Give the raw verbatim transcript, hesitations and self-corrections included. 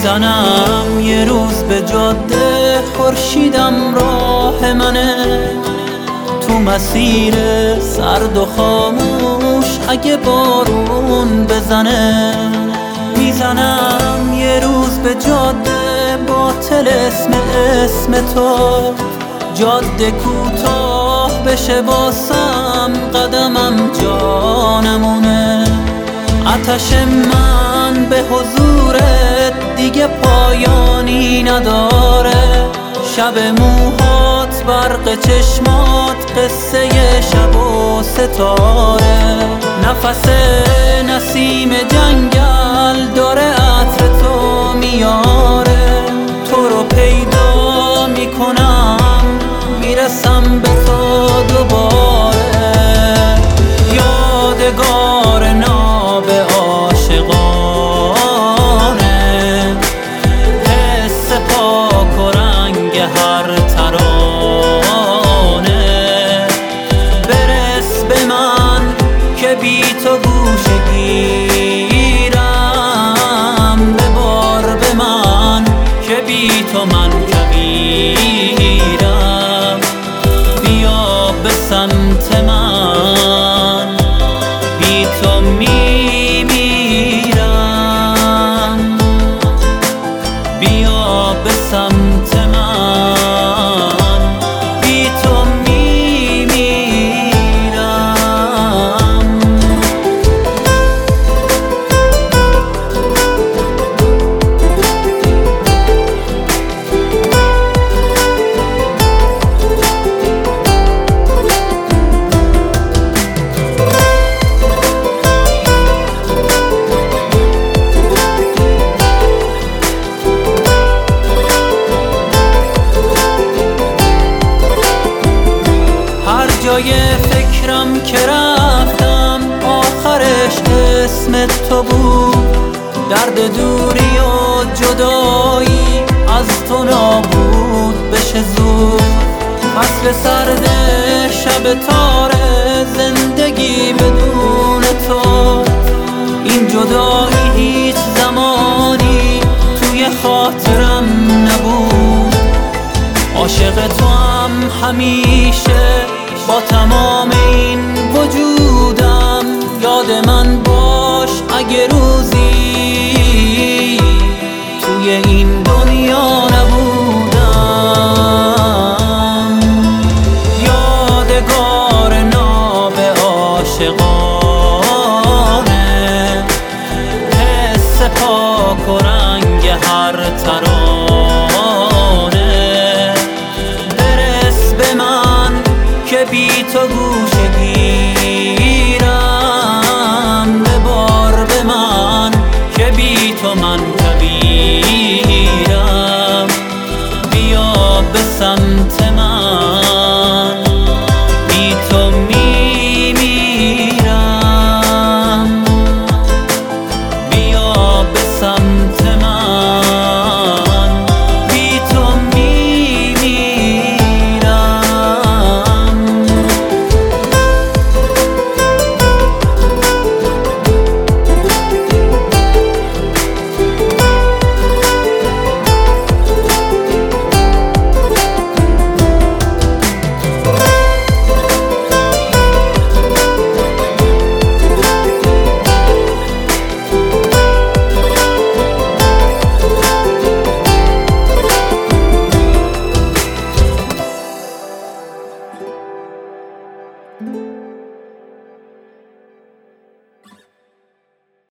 میزنم یه روز به جاده، خورشیدم راه منه، تو مسیر سرد و خاموش اگه بارون بزنه. میزنم یه روز به جاده با طلسم اسم تو، جاده کوتاه بشه واسم، قدمم جانمونه. آتش من به حضورت دیگه پایانی نداره، شب موهات برق چشمات قصه شب و ستاره. نفس نسیم جنگل داره عطر تو میاره، تو رو پیدا میکنم میرسم به تو دوباره. یادگار ناب عاشقانه، حس پاک و رنگ هر ترانه. برس به من که بی تو گوشه گیرم، ببار به من که بی تو من کبیرم. بیا به سمت من، بی تو میمیرم. بیا به سمت من، بی تو میمیرم. جای فکرم که رفتم آخرش اسم تو بود، درد دوری و جدایی از تو نابود بشه زود. فصل سرد شب تاره زندگی بدون تو، این جدایی هیچ زمانی توی خاطرم نبود. عاشق تو هم همیشه با تمام این وجودم، یاد من